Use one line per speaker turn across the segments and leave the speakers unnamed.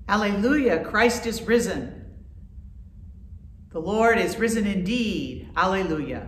Alleluia, Christ is risen. The Lord is risen indeed. Alleluia.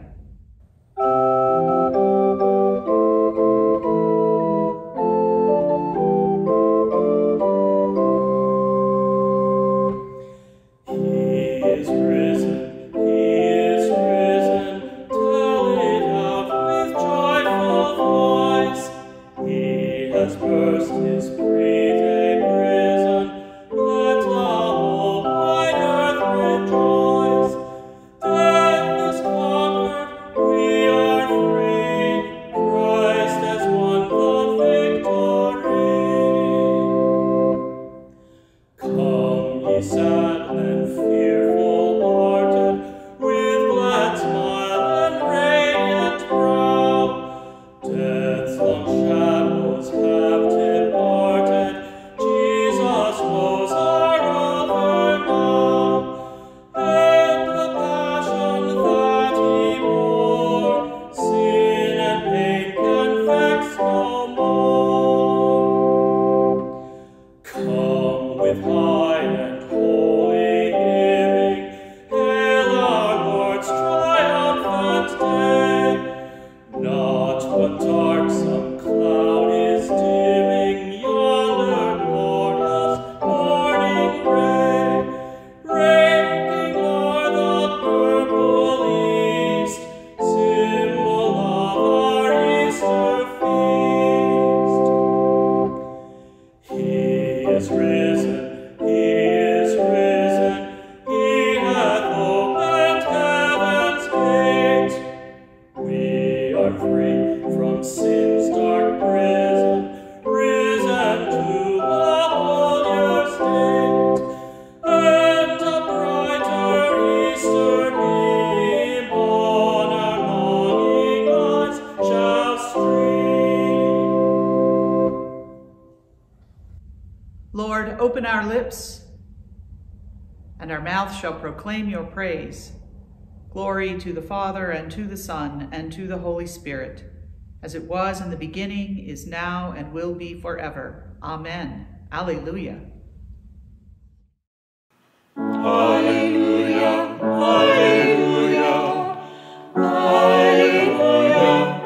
Lord, open our lips, and our mouth shall proclaim your praise. Glory to the Father, and to the Son, and to the Holy Spirit, as it was in the beginning, is now, and will be forever. Amen. Alleluia.
Alleluia, alleluia, alleluia,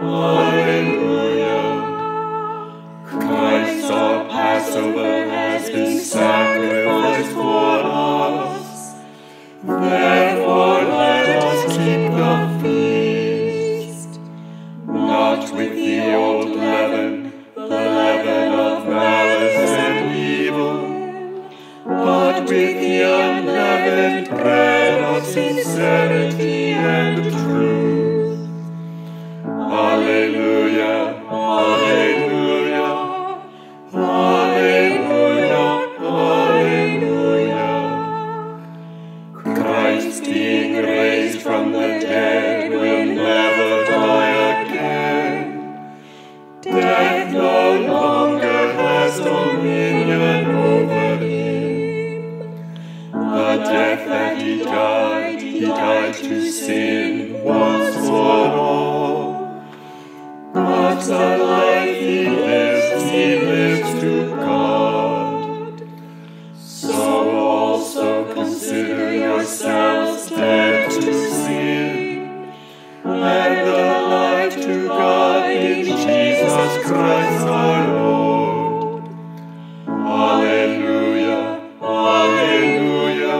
alleluia. Christ our Passover has been sacrificed for us. Therefore let us keep the feast, not with the old leaven, the leaven of malice and evil, but with the unleavened bread of sincerity and truth. Alleluia, alleluia, alleluia, alleluia. Christ being raised from the dead will never die again. Death no longer has dominion over him. The death that he died to sin once for all. But the life he lives to God. So also consider yourselves dead to sin, and alive to God in Jesus Christ our Lord. Alleluia, alleluia,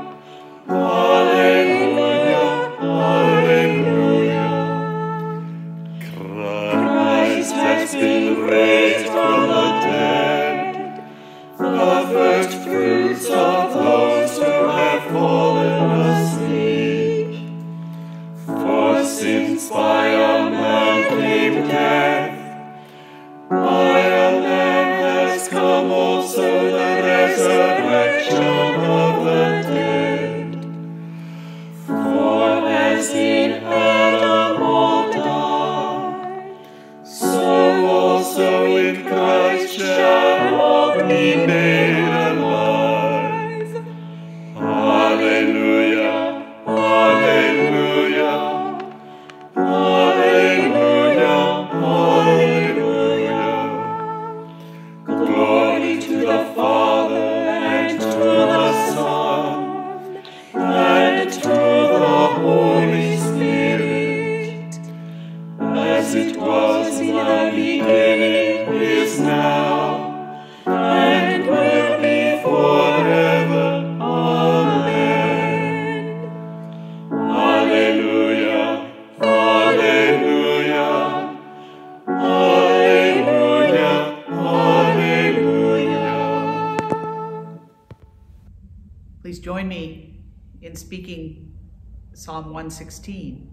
alleluia, alleluia. Christ has been raised from the dead, the first fruits of those who have fallen asleep. For since by a man came death, by a man has come also the resurrection of the dead. For as in Adam all die, so also in Christ shall all be made alive.
Please join me in speaking Psalm 116.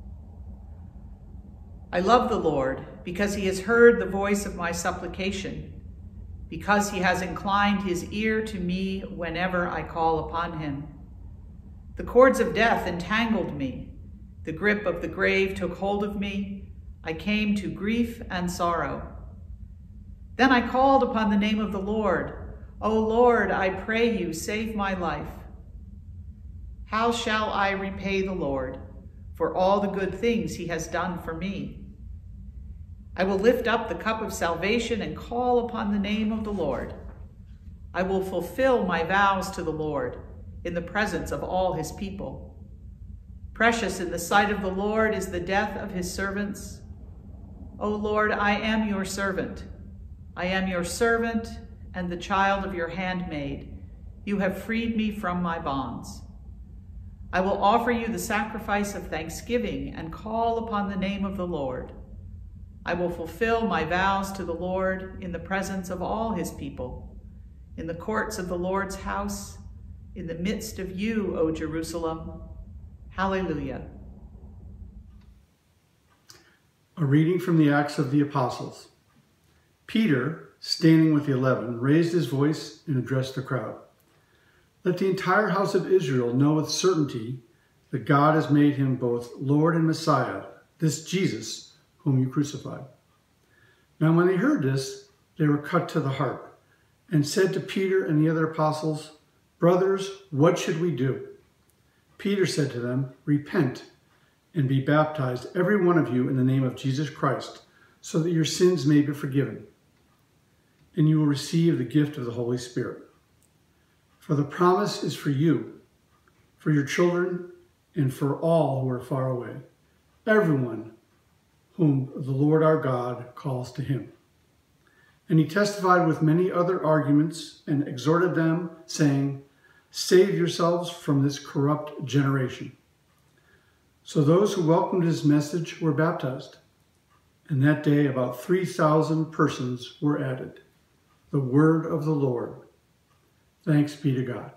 I love the Lord because he has heard the voice of my supplication, because he has inclined his ear to me whenever I call upon him. The cords of death entangled me. The grip of the grave took hold of me. I came to grief and sorrow. Then I called upon the name of the Lord. O Lord, I pray you, save my life. How shall I repay the Lord for all the good things he has done for me? I will lift up the cup of salvation and call upon the name of the Lord. I will fulfill my vows to the Lord in the presence of all his people. Precious in the sight of the Lord is the death of his servants. O Lord, I am your servant. I am your servant and the child of your handmaid. You have freed me from my bonds. I will offer you the sacrifice of thanksgiving and call upon the name of the Lord. I will fulfill my vows to the Lord in the presence of all his people, in the courts of the Lord's house, in the midst of you, O Jerusalem. Hallelujah.
A reading from the Acts of the Apostles. Peter, standing with the 11, raised his voice and addressed the crowd. Let the entire house of Israel know with certainty that God has made him both Lord and Messiah, this Jesus, whom you crucified. Now when they heard this, they were cut to the heart, and said to Peter and the other apostles, Brothers, what should we do? Peter said to them, Repent and be baptized, every one of you, in the name of Jesus Christ, so that your sins may be forgiven, and you will receive the gift of the Holy Spirit. For the promise is for you, for your children, and for all who are far away, everyone whom the Lord our God calls to him. And he testified with many other arguments and exhorted them, saying, Save yourselves from this corrupt generation. So those who welcomed his message were baptized, and that day about 3,000 persons were added. The word of the Lord. Thanks be to God.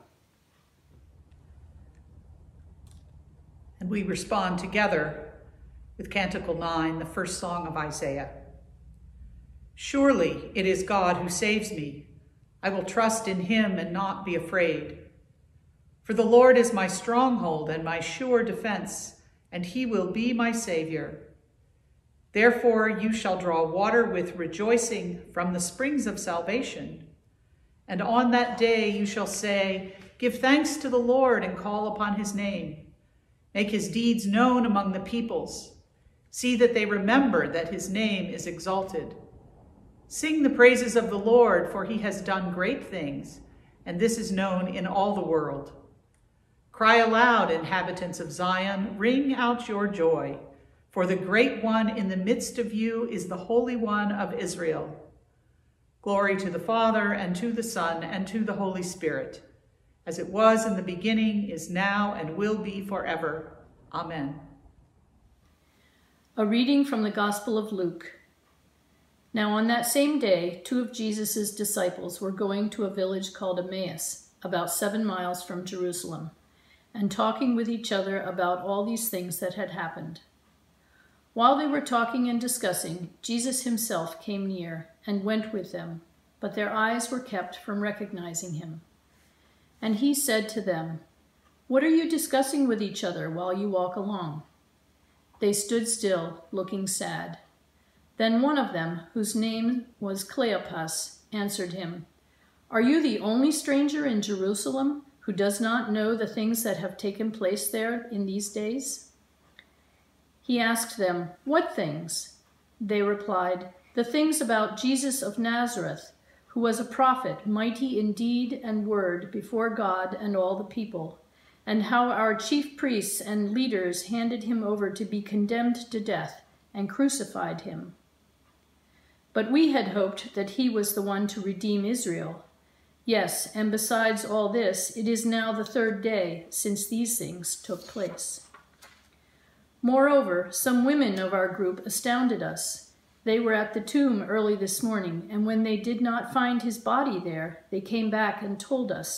And we respond together with Canticle 9, the first song of Isaiah. Surely it is God who saves me. I will trust in him and not be afraid. For the Lord is my stronghold and my sure defense, and he will be my Savior. Therefore you shall draw water with rejoicing from the springs of salvation. And on that day you shall say, Give thanks to the Lord and call upon his name. Make his deeds known among the peoples. See that they remember that his name is exalted. Sing the praises of the Lord, for he has done great things, and this is known in all the world. Cry aloud, inhabitants of Zion, ring out your joy, for the great one in the midst of you is the Holy One of Israel. Glory to the Father, and to the Son, and to the Holy Spirit, as it was in the beginning, is now, and will be forever. Amen.
A reading from the Gospel of Luke. Now on that same day, 2 of Jesus' disciples were going to a village called Emmaus, about 7 miles from Jerusalem, and talking with each other about all these things that had happened. While they were talking and discussing, Jesus himself came near and went with them, but their eyes were kept from recognizing him. And he said to them, What are you discussing with each other while you walk along? They stood still, looking sad. Then one of them, whose name was Cleopas, answered him, Are you the only stranger in Jerusalem who does not know the things that have taken place there in these days? He asked them, What things? They replied, The things about Jesus of Nazareth, who was a prophet, mighty in deed and word before God and all the people, and how our chief priests and leaders handed him over to be condemned to death and crucified him. But we had hoped that he was the one to redeem Israel. Yes, and besides all this, it is now the 3rd day since these things took place. Moreover, some women of our group astounded us. They were at the tomb early this morning, and when they did not find his body there, they came back and told us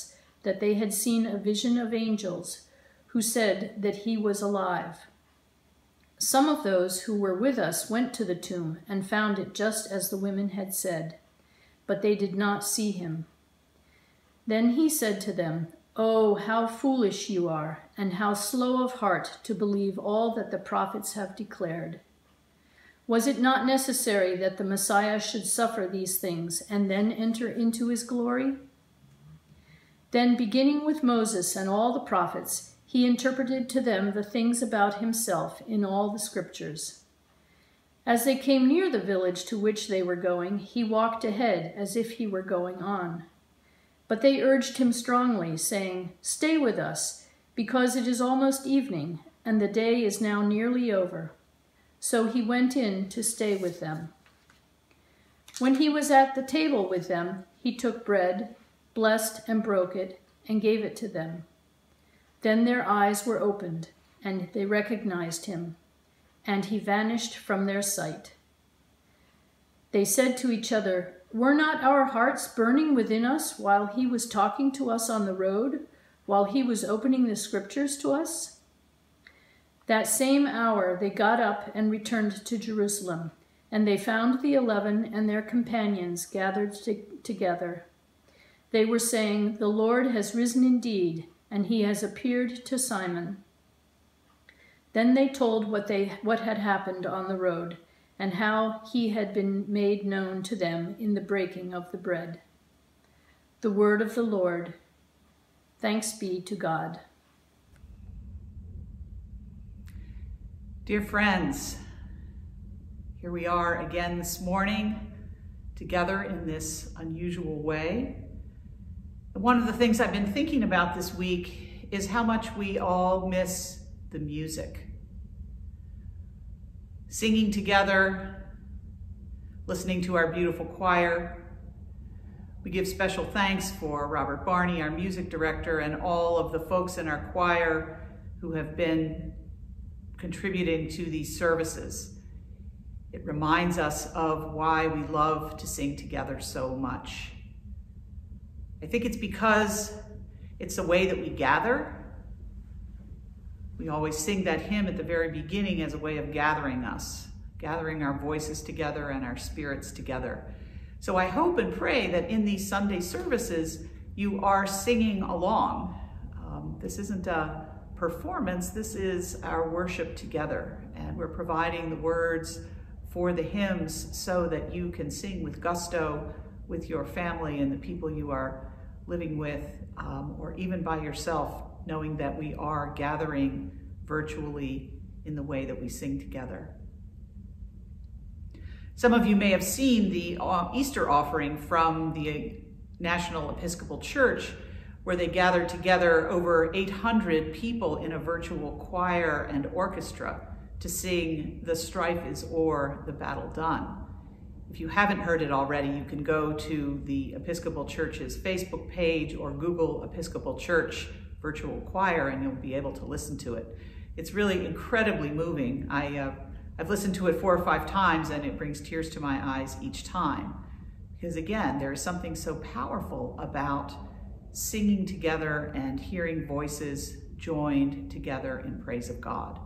that they had seen a vision of angels who said that he was alive. Some of those who were with us went to the tomb and found it just as the women had said, but they did not see him. Then he said to them, "Oh, how foolish you are, and how slow of heart to believe all that the prophets have declared. Was it not necessary that the Messiah should suffer these things and then enter into his glory?" Then, beginning with Moses and all the prophets, he interpreted to them the things about himself in all the scriptures. As they came near the village to which they were going, he walked ahead as if he were going on. But they urged him strongly, saying, "Stay with us, because it is almost evening, and the day is now nearly over." So he went in to stay with them. When he was at the table with them, he took bread, blessed and broke it, and gave it to them. Then their eyes were opened, and they recognized him, and he vanished from their sight. They said to each other, "Were not our hearts burning within us while he was talking to us on the road, while he was opening the scriptures to us?" That same hour they got up and returned to Jerusalem, and they found the 11 and their companions gathered together. They were saying, "The Lord has risen indeed, and he has appeared to Simon." Then they told what had happened on the road, and how he had been made known to them in the breaking of the bread. The word of the Lord. Thanks be to God.
Dear friends, here we are again this morning, together in this unusual way. One of the things I've been thinking about this week is how much we all miss the music. Singing together, listening to our beautiful choir. We give special thanks for Robert Barney, our music director, and all of the folks in our choir who have been contributing to these services. It reminds us of why we love to sing together so much. I think it's because it's the way that we gather. We always sing that hymn at the very beginning as a way of gathering us, gathering our voices together and our spirits together. So I hope and pray that in these Sunday services, you are singing along. This isn't a performance, this is our worship together. And we're providing the words for the hymns so that you can sing with gusto with your family and the people you are living with, or even by yourself, knowing that we are gathering virtually in the way that we sing together. Some of you may have seen the Easter offering from the National Episcopal Church, where they gathered together over 800 people in a virtual choir and orchestra to sing "The Strife is O'er, the Battle Done." If you haven't heard it already, you can go to the Episcopal Church's Facebook page or Google Episcopal Church Virtual Choir and you'll be able to listen to it. It's really incredibly moving. I've listened to it 4 or 5 times and it brings tears to my eyes each time. Because again, there is something so powerful about singing together and hearing voices joined together in praise of God.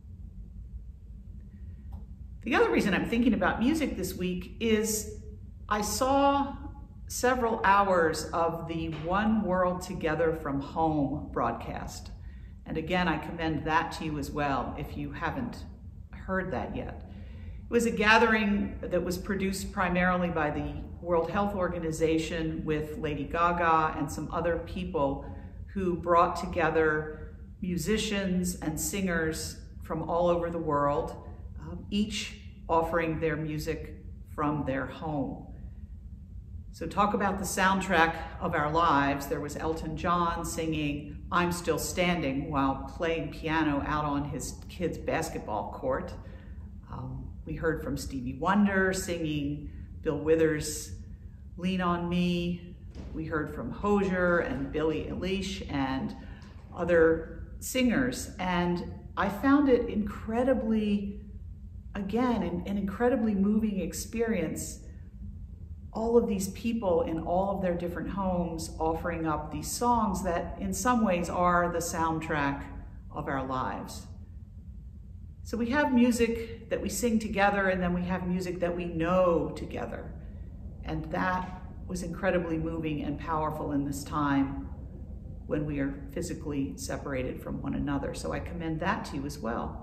The other reason I'm thinking about music this week is I saw several hours of the One World Together from Home broadcast. And again, I commend that to you as well if you haven't heard that yet. It was a gathering that was produced primarily by the World Health Organization with Lady Gaga and some other people who brought together musicians and singers from all over the world, each offering their music from their home. So talk about the soundtrack of our lives. There was Elton John singing "I'm Still Standing" while playing piano out on his kids' basketball court. We heard from Stevie Wonder singing Bill Withers' "Lean on Me." We heard from Hozier and Billie Eilish and other singers. And I found it incredibly, again, an incredibly moving experience. all of these people in all of their different homes offering up these songs that in some ways are the soundtrack of our lives. So we have music that we sing together, and then we have music that we know together. And that was incredibly moving and powerful in this time when we are physically separated from one another. So I commend that to you as well.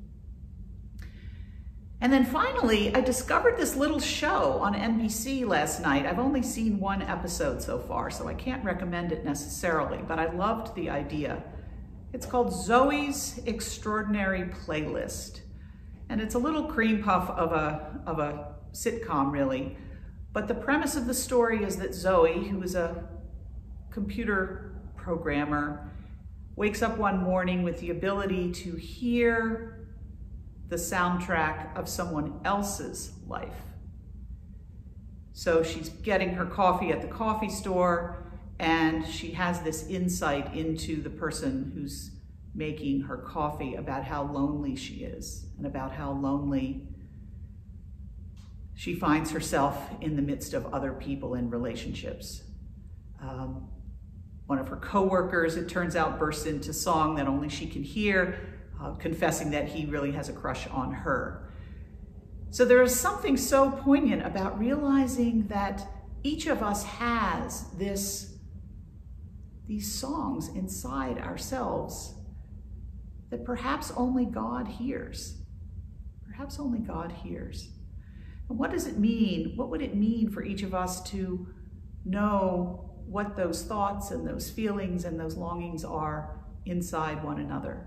And then finally, I discovered this little show on NBC last night. I've only seen one episode so far, so I can't recommend it necessarily, but I loved the idea. It's called Zoe's Extraordinary Playlist. And it's a little cream puff of a sitcom, really. But the premise of the story is that Zoe, who is a computer programmer, wakes up one morning with the ability to hear the soundtrack of someone else's life. So she's getting her coffee at the coffee store, and she has this insight into the person who's making her coffee about how lonely she is and about how lonely she finds herself in the midst of other people in relationships. One of her coworkers, it turns out, bursts into song that only she can hear, confessing that he really has a crush on her. So there is something so poignant about realizing that each of us has these songs inside ourselves that perhaps only God hears. Perhaps only God hears. And what does it mean? What would it mean for each of us to know what those thoughts and those feelings and those longings are inside one another?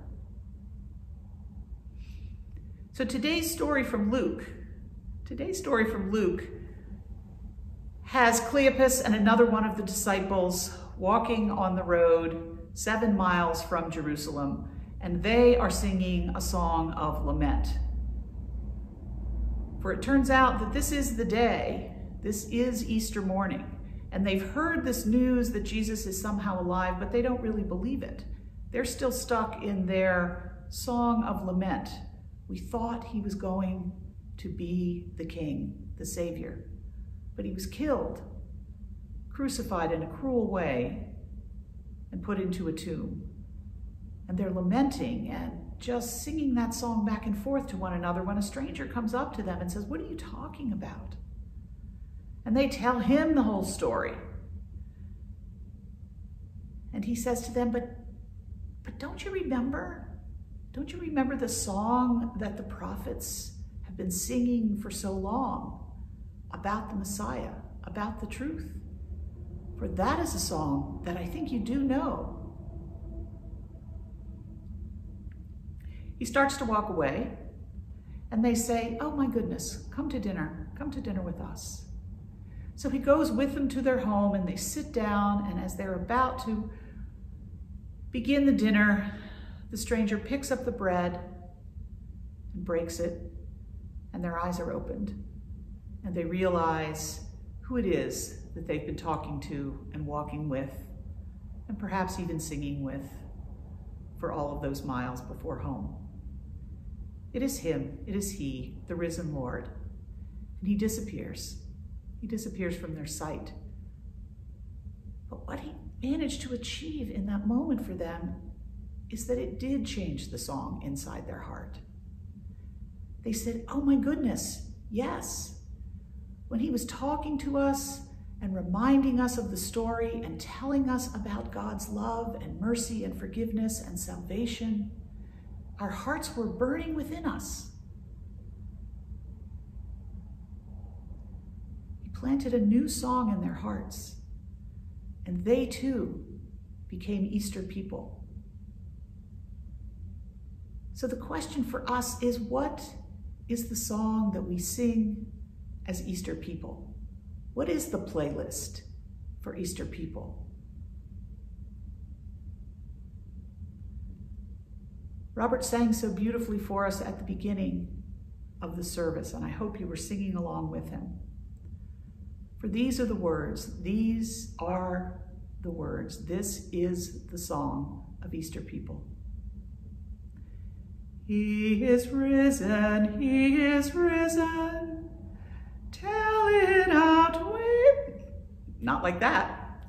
So today's story from Luke has Cleopas and another one of the disciples walking on the road 7 miles from Jerusalem, and they are singing a song of lament. For it turns out that this is the day, this is Easter morning, and they've heard this news that Jesus is somehow alive, but they don't really believe it. They're still stuck in their song of lament. We thought he was going to be the king, the savior, but he was killed, crucified in a cruel way, and put into a tomb. And they're lamenting and just singing that song back and forth to one another when a stranger comes up to them and says, "What are you talking about?" And they tell him the whole story. And he says to them, but don't you remember? Don't you remember the song that the prophets have been singing for so long about the Messiah, about the truth? For that is a song that I think you do know. He starts to walk away, and they say, "Oh my goodness, come to dinner with us." So he goes with them to their home, and they sit down, and as they're about to begin the dinner, the stranger picks up the bread and breaks it, and their eyes are opened, and they realize who it is that they've been talking to and walking with, and perhaps even singing with for all of those miles before home. It is him, it is he, the risen Lord, and he disappears. He disappears from their sight. But what he managed to achieve in that moment for them is that it did change the song inside their heart. They said, "Oh my goodness, yes." When he was talking to us and reminding us of the story and telling us about God's love and mercy and forgiveness and salvation, our hearts were burning within us. He planted a new song in their hearts, and they too became Easter people. So the question for us is, what is the song that we sing as Easter people? What is the playlist for Easter people? Robert sang so beautifully for us at the beginning of the service, and I hope you were singing along with him. For these are the words, these are the words, this is the song of Easter people. He is risen, Tell it out with, not like that.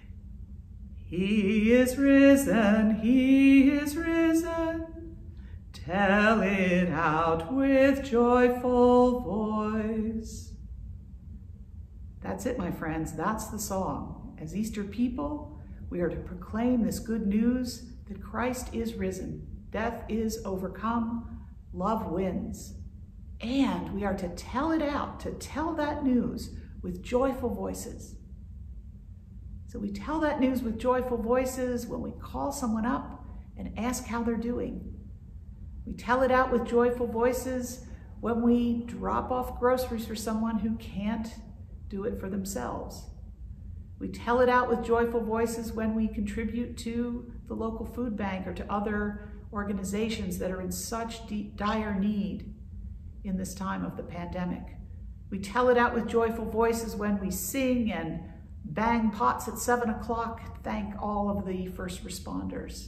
He is risen, he is risen. Tell it out with joyful voice. That's it, my friends. That's the song. As Easter people, we are to proclaim this good news that Christ is risen. Death is overcome. Love wins. And we are to tell it out, to tell that news with joyful voices. So we tell that news with joyful voices when we call someone up and ask how they're doing. We tell it out with joyful voices when we drop off groceries for someone who can't do it for themselves. We tell it out with joyful voices when we contribute to the local food bank or to other organizations that are in such dire need in this time of the pandemic. We tell it out with joyful voices when we sing and bang pots at 7 o'clock, thank all of the first responders.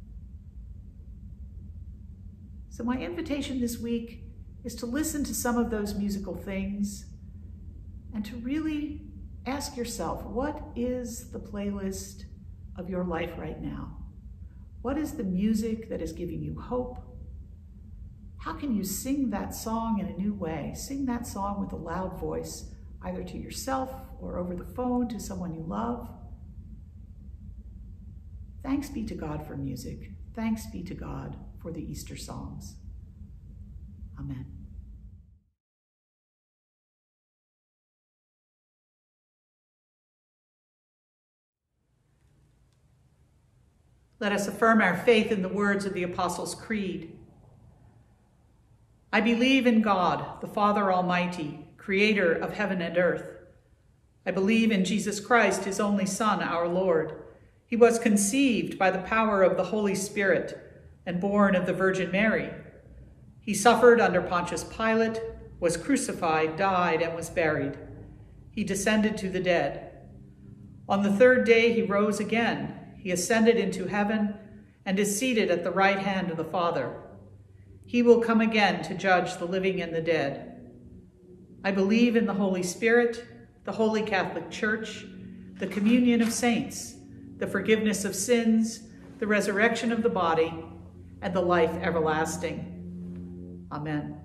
So my invitation this week is to listen to some of those musical things and to really ask yourself, what is the playlist of your life right now? What is the music that is giving you hope? How can you sing that song in a new way? Sing that song with a loud voice, either to yourself or over the phone to someone you love. Thanks be to God for music. Thanks be to God for the Easter songs. Amen. Let us affirm our faith in the words of the Apostles' Creed. I believe in God, the Father Almighty, creator of heaven and earth. I believe in Jesus Christ, his only Son, our Lord. He was conceived by the power of the Holy Spirit and born of the Virgin Mary. He suffered under Pontius Pilate, was crucified, died, and was buried. He descended to the dead. On the third day he rose again. He ascended into heaven and is seated at the right hand of the Father. He will come again to judge the living and the dead. I believe in the Holy Spirit, the Holy Catholic Church, the communion of saints, the forgiveness of sins, the resurrection of the body, and the life everlasting. Amen.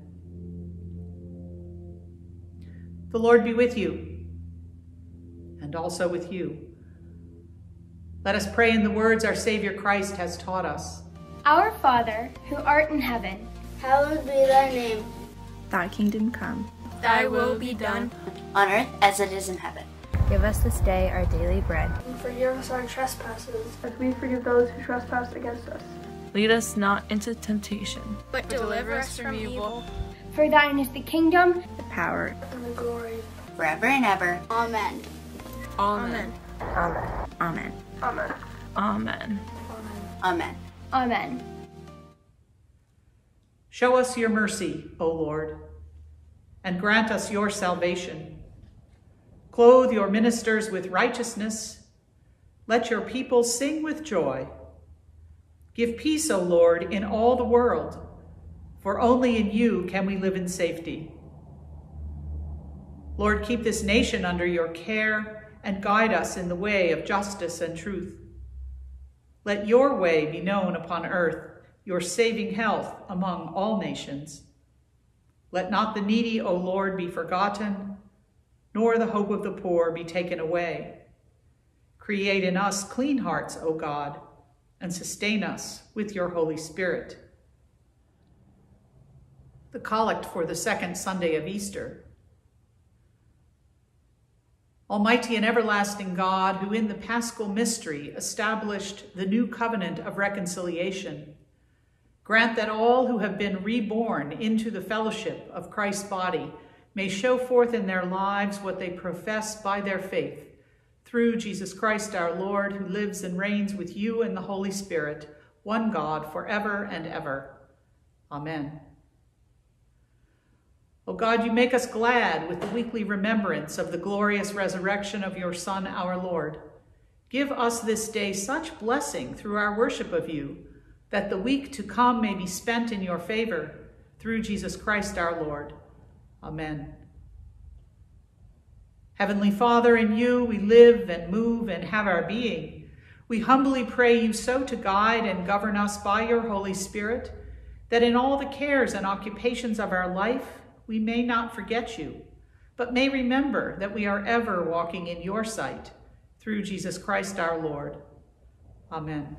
The Lord be with you, and also with you. Let us pray in the words our Savior Christ has taught us.
Our Father, who art in heaven,
hallowed be thy name.
Thy kingdom come.
Thy will be done,
on earth as it is in heaven.
Give us this day our daily bread.
And forgive us our trespasses, as we forgive those who trespass against us.
Lead us not into temptation,
but deliver us from evil.
For thine is the kingdom,
the power,
and the glory,
forever and ever. Amen.
Amen.
Amen. Amen.
Amen.
Amen.
Amen.
Amen.
Show us your mercy, O Lord, and grant us your salvation. Clothe your ministers with righteousness. Let your people sing with joy. Give peace, O Lord, in all the world, for only in you can we live in safety. Lord, keep this nation under your care and guide us in the way of justice and truth. Let your way be known upon earth, your saving health among all nations. Let not the needy, O Lord, be forgotten, nor the hope of the poor be taken away. Create in us clean hearts, O God, and sustain us with your Holy Spirit. The Collect for the second Sunday of Easter. Almighty and everlasting God, who in the Paschal mystery established the new covenant of reconciliation, grant that all who have been reborn into the fellowship of Christ's body may show forth in their lives what they profess by their faith, through Jesus Christ our Lord, who lives and reigns with you in the Holy Spirit, one God, forever and ever. Amen. O God, you make us glad with the weekly remembrance of the glorious resurrection of your Son, our Lord. Give us this day such blessing through our worship of you, that the week to come may be spent in your favor, through Jesus Christ our Lord. Amen. Heavenly Father, in you we live and move and have our being. We humbly pray you so to guide and govern us by your Holy Spirit, that in all the cares and occupations of our life, we may not forget you, but may remember that we are ever walking in your sight, through Jesus Christ our Lord. Amen.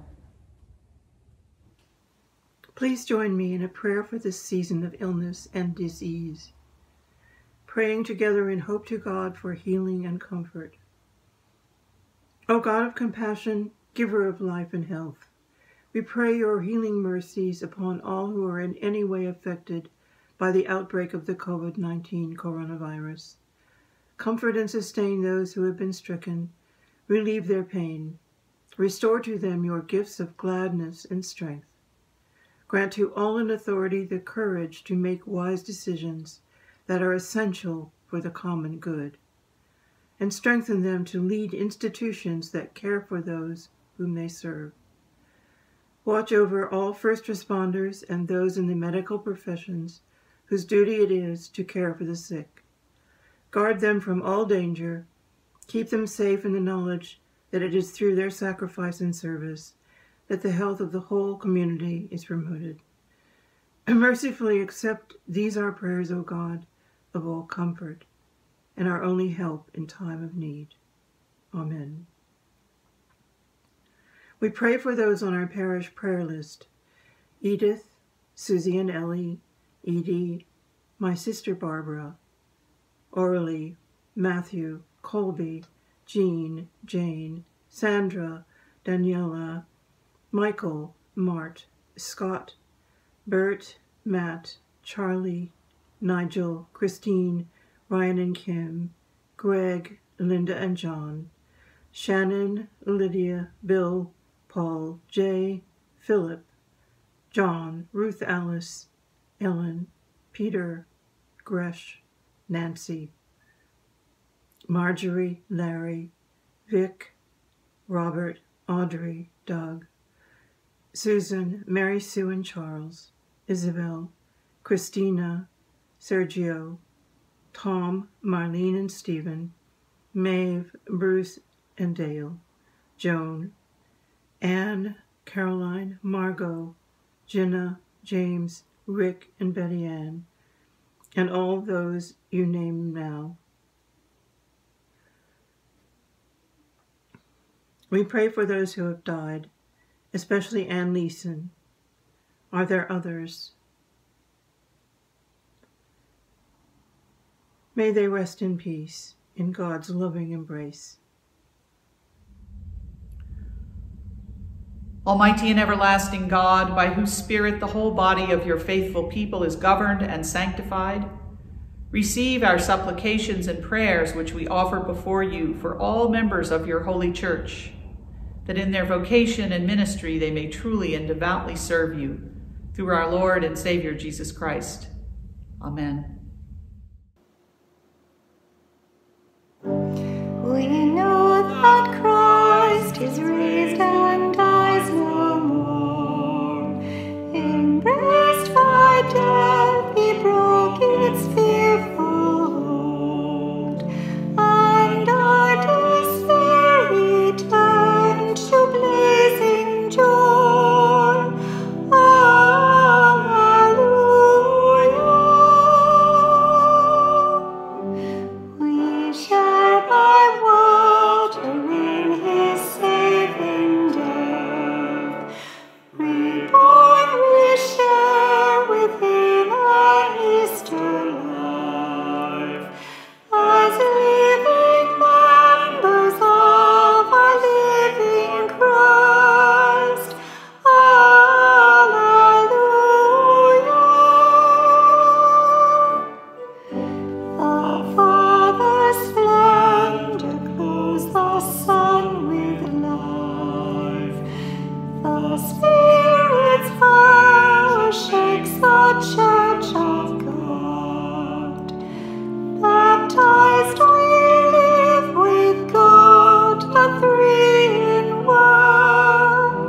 Please join me in a prayer for this season of illness and disease, praying together in hope to God for healing and comfort. O God of compassion, giver of life and health, we pray your healing mercies upon all who are in any way affected by the outbreak of the COVID-19 coronavirus. Comfort and sustain those who have been stricken, relieve their pain, restore to them your gifts of gladness and strength. Grant to all in authority the courage to make wise decisions that are essential for the common good, and strengthen them to lead institutions that care for those whom they serve. Watch over all first responders and those in the medical professions whose duty it is to care for the sick. Guard them from all danger. Keep them safe in the knowledge that it is through their sacrifice and service that the health of the whole community is promoted. And mercifully accept these our prayers, O God, of all comfort, and our only help in time of need. Amen. We pray for those on our parish prayer list: Edith, Susie and Ellie, Edie, my sister Barbara, Orly, Matthew, Colby, Jean, Jane, Sandra, Daniela, Michael, Mart, Scott, Bert, Matt, Charlie, Nigel, Christine, Ryan and Kim, Greg, Linda and John, Shannon, Lydia, Bill, Paul, Jay, Philip, John, Ruth Alice, Ellen, Peter, Gresh, Nancy, Marjorie, Larry, Vic, Robert, Audrey, Doug, Susan, Mary Sue and Charles, Isabel, Christina, Sergio, Tom, Marlene and Stephen, Maeve, Bruce and Dale, Joan, Anne, Caroline, Margot, Jenna, James, Rick and Betty Ann, and all those you name now. We pray for those who have died, especially Ann Leeson. Are there others? May they rest in peace in God's loving embrace.
Almighty and everlasting God, by whose Spirit the whole body of your faithful people is governed and sanctified, receive our supplications and prayers which we offer before you for all members of your holy church, that in their vocation and ministry they may truly and devoutly serve you, through our Lord and Savior Jesus Christ. Amen.
We know that Christ is raised and dies no more. Embraced by death, he broke its fearful hold, and our despair returned to blazing joy. Alleluia. We share by water in his saving death. Reborn, we share with him an Easter life, as living members of a living Christ. Alleluia. The Father's splendor clothes the Son with life. The Spirit's power shakes the Church of God. Baptized we live with God, the three in one.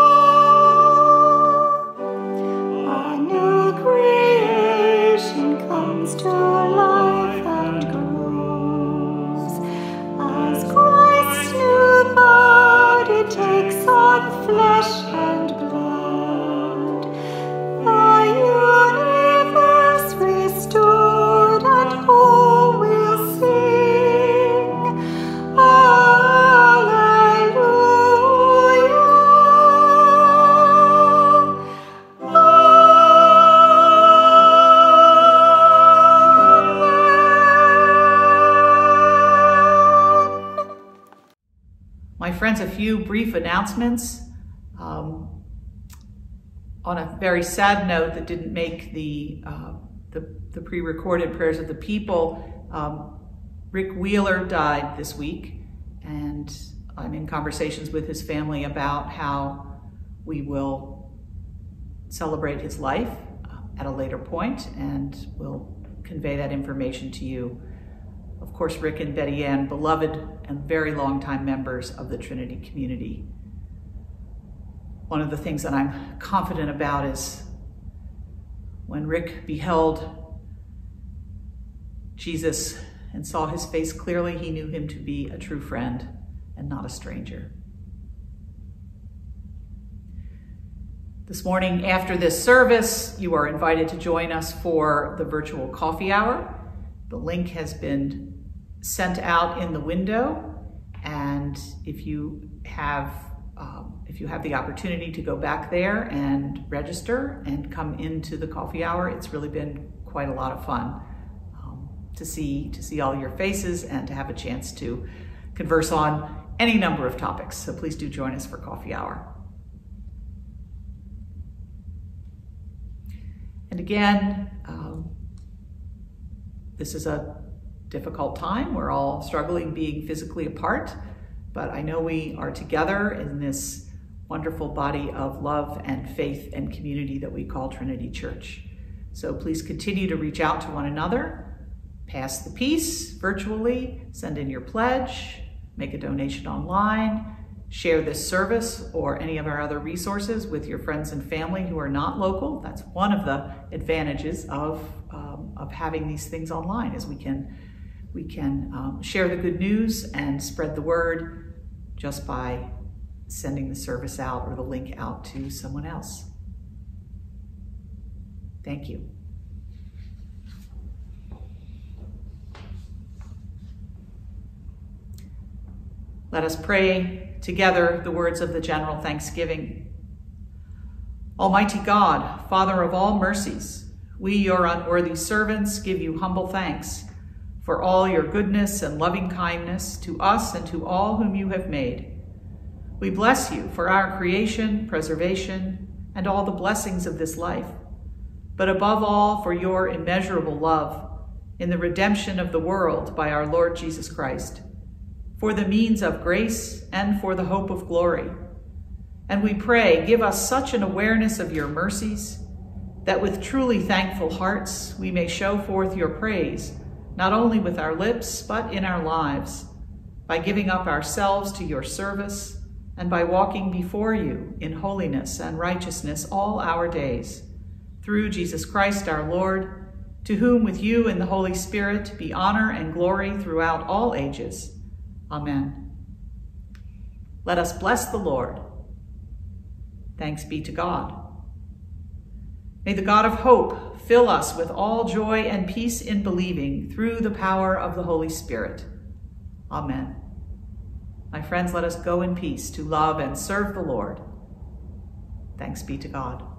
Alleluia. A new creation
friends, a few brief announcements. On a very sad note that didn't make the pre-recorded prayers of the people, Rick Wheeler died this week, and I'm in conversations with his family about how we will celebrate his life at a later point, and we'll convey that information to you. Of course, Rick and Betty Ann, beloved and very long-time members of the Trinity community. One of the things that I'm confident about is when Rick beheld Jesus and saw his face clearly, he knew him to be a true friend and not a stranger. This morning, after this service, you are invited to join us for the virtual coffee hour. The link has been sent out in the window, and if you have the opportunity to go back there and register and come into the coffee hour, it's really been quite a lot of fun to see all your faces and to have a chance to converse on any number of topics. So please do join us for coffee hour. And again, this is a difficult time. We're all struggling being physically apart, but I know we are together in this wonderful body of love and faith and community that we call Trinity Church. So please continue to reach out to one another, pass the peace virtually, send in your pledge, make a donation online, share this service or any of our other resources with your friends and family who are not local. That's one of the advantages of having these things online, is we can share the good news and spread the word just by sending the service out or the link out to someone else. Thank you. Let us pray together the words of the general thanksgiving. Almighty God, Father of all mercies, we, your unworthy servants, give you humble thanks for all your goodness and loving kindness to us and to all whom you have made. We bless you for our creation, preservation, and all the blessings of this life, but above all for your immeasurable love in the redemption of the world by our Lord Jesus Christ, for the means of grace and for the hope of glory. And we pray, give us such an awareness of your mercies that with truly thankful hearts we may show forth your praise, not only with our lips, but in our lives, by giving up ourselves to your service and by walking before you in holiness and righteousness all our days. Through Jesus Christ our Lord, to whom with you and the Holy Spirit be honor and glory throughout all ages. Amen. Let us bless the Lord. Thanks be to God. May the God of hope fill us with all joy and peace in believing through the power of the Holy Spirit. Amen. My friends, let us go in peace to love and serve the Lord. Thanks be to God.